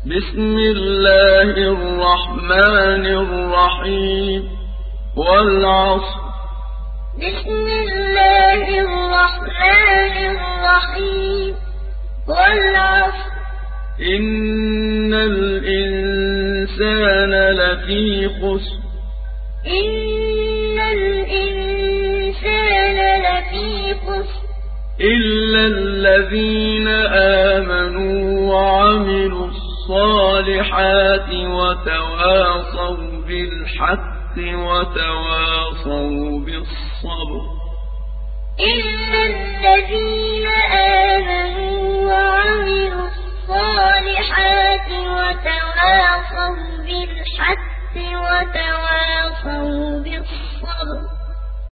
بسم الله الرحمن الرحيم والعصر بسم الله الرحمن الرحيم والعصر إن الإنسان لفي خسر إن الإنسان لفي خسر إلا الذين آمنوا وعملوا الصالحات وتواصوا بالحق وتواصوا بالصبر إلا الذين آمنوا وعملوا الصالحات وتواصوا بالحق وتواصوا بالصبر